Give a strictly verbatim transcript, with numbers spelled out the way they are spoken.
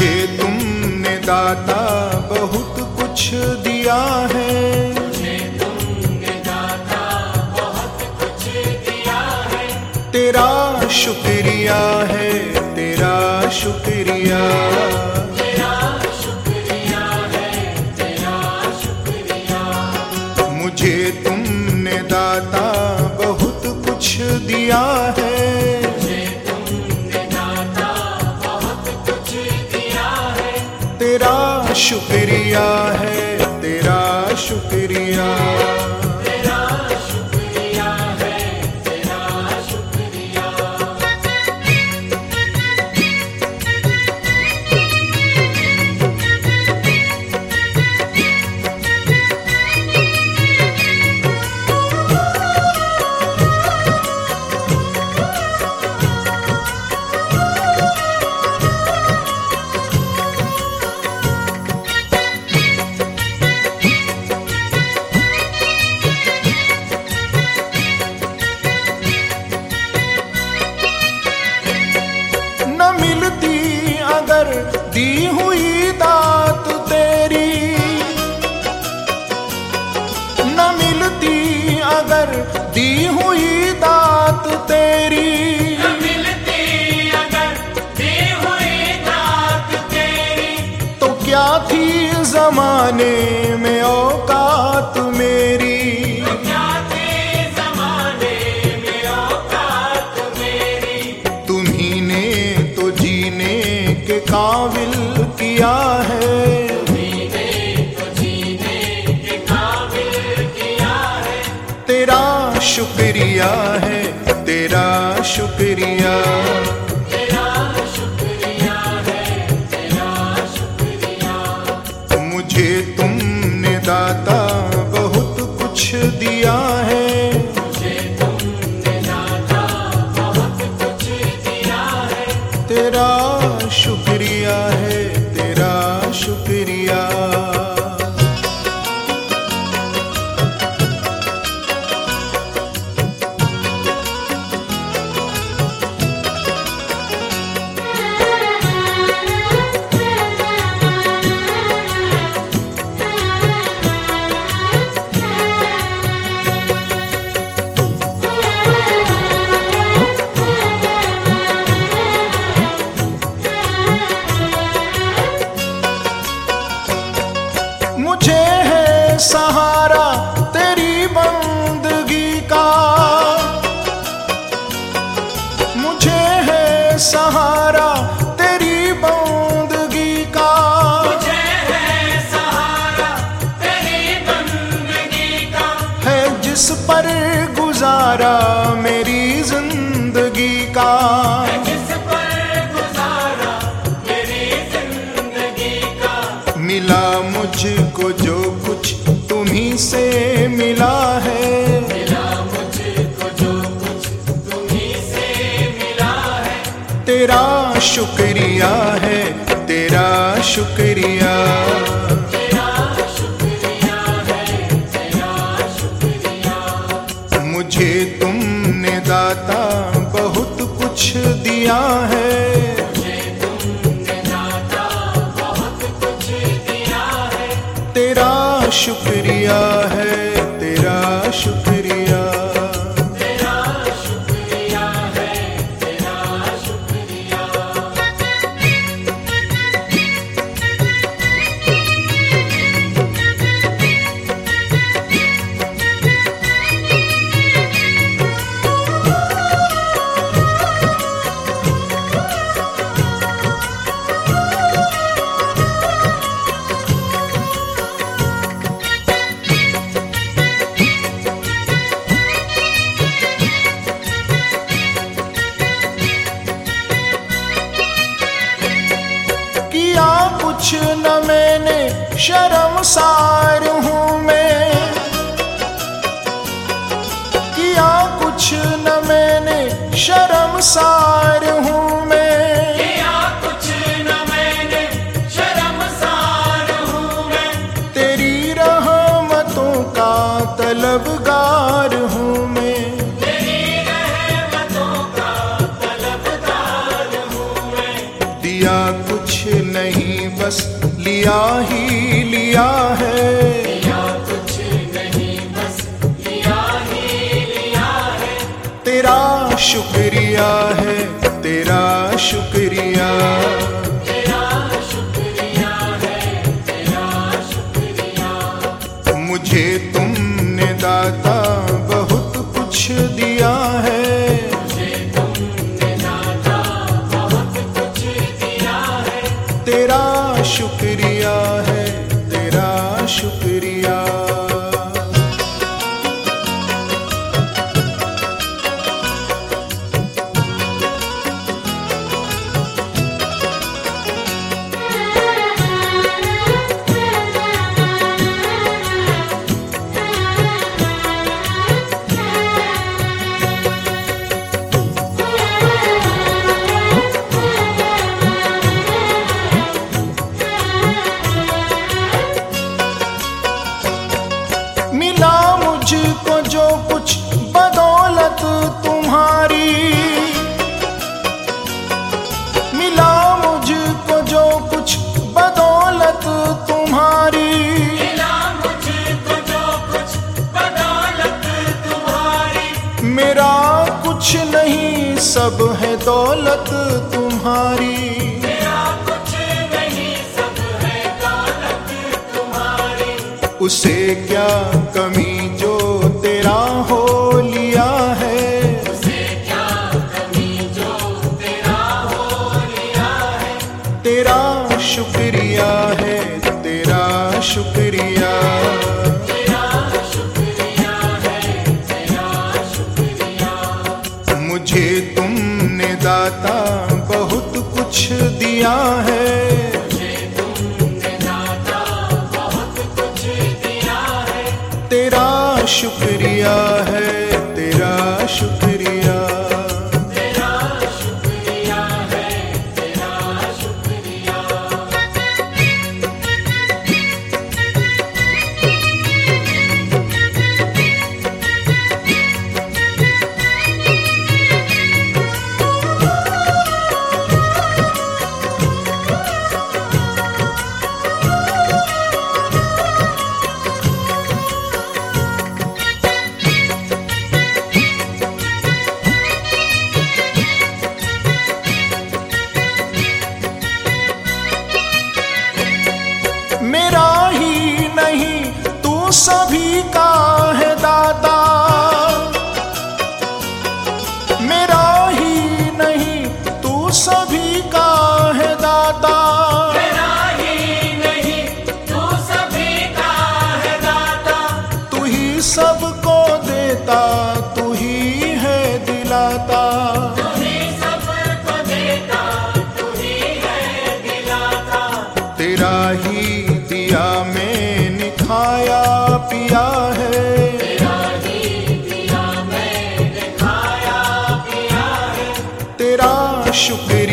मुझे तुमने दाता बहुत कुछ दिया है, मुझे तुमने दाता बहुत कुछ दिया है। तेरा शुक्रिया है, तेरा शुक्रिया, तेरा शुक्रिया है, तेरा शुक्रिया। मुझे तुमने दाता बहुत कुछ दिया है, मुझे तुमने दाता बहुत कुछ दिया है। तेरा शुक्रिया है, तेरा शुक्रिया। तेरा शुक्रिया है, तेरा शुक्रिया। न मिलती अगर दी हुई दात तेरी, न मिलती अगर दी हुई दात तेरी, न मिलती अगर दी हुई दात तेरी, तो क्या थी जमाने में औकात मेरी। तो क्या थी जमाने में औकात मेरी। तुम्ही ने तो जीने के काबिल किया है, तुम्हीने तो जीने के काबिल किया है। तेरा शुक्रिया है, तेरा शुक्रिया। तेरा शुक्रिया है, तेरा शुक्रिया। मुझे तुमने दाता बहुत कुछ दिया है, मुझे तुमने दाता बहुत कुछ दिया है। तेरा शुक्रिया है, तेरा शुक्रिया। मुझे है सहारा तेरी बंदगी का, मुझे है सहारा तेरी बंदगी का, मुझे है सहारा तेरी बंदगी का। है जिस पर गुजारा मेरी जिंदगी का। जिस पर गुजारा मेरी जिंदगी का। मिला मुझको जो कुछ तुम्ही से मिला है, मिला मुझको जो कुछ तुम्ही से मिला है। तेरा शुक्रिया है, तेरा शुक्रिया। तेरा शुक्रिया है, तेरा शुक्रिया। मुझे तुमने दाता बहुत कुछ दिया है, मुझे तुमने दाता बहुत कुछ दिया है। तेरा शुक्रिया है, तेरा शुक्रिया। तेरा शुक्रिया है, तेरा शुक्रिया। किया कुछ न मैंने, शर्मसार हूँ मैं, किया कुछ न मैंने, शर्मसार हूँ मैं। किया कुछ न मैंने, शर्मसार हूँ मैं। तेरी रहमतों का तलबगार हूँ मैं, तेरी रहमतों का तलबगार हूँ मैं। दिया कुछ नहीं बस लिया ही लिया है। लिया कुछ नहीं बस लिया ही लिया है। तेरा शुक्रिया है, तेरा शुक्रिया, तेरा शुक्रिया है, तेरा शुक्रिया। मुझे तुमने दाता बहुत कुछ दिया है। तेरा शुक्रिया है, तेरा शुक्रिया। मिला मुझको जो कुछ बदौलत तुम्हारी, मिला मुझको जो कुछ बदौलत तुम्हारी, मिला मुझको जो कुछ बदौलत तुम्हारी। मेरा कुछ नहीं सब है दौलत तुम्हारी। मेरा कुछ नहीं सब है दौलत तुम्हारी। उसे क्या कमी जो तेरा हो लिया है। उसे क्या कमी जो तेरा हो लिया है। तेरा शुक्रिया है, तेरा शुक्रिया, तेरा शुक्रिया है, तेरा शुक्रिया। मुझे तुमने दाता बहुत कुछ दिया है। मुझे तुमने दाता बहुत कुछ दिया है। तेरा शुक्रिया है, तेरा शुक्रिया, तेरा शुक्रिया है, तेरा शुक्रिया। मेरा ही नहीं तू सभी का है दाता। मेरा ही नहीं तू सभी का है दाता। मेरा ही नहीं तू सभी का है दाता। तू ही सबको देता, तू ही है दिलाता। तू ही सबको देता, तू ही है दिलाता। तेरा ही दिया मैंने खाया पिया है। तेरा ही दिया मैंने खाया पिया है। तेरा शुक्रिया